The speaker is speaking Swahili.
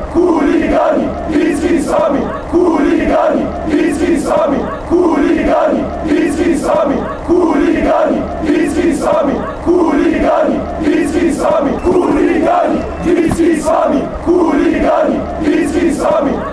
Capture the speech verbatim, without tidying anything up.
Kuligani, iskisami, kuligani, iskisami, kuligani, iskisami, kuligani, iskisami, kuligani, iskisami, kuligani, iskisami, kuligani, iskisami.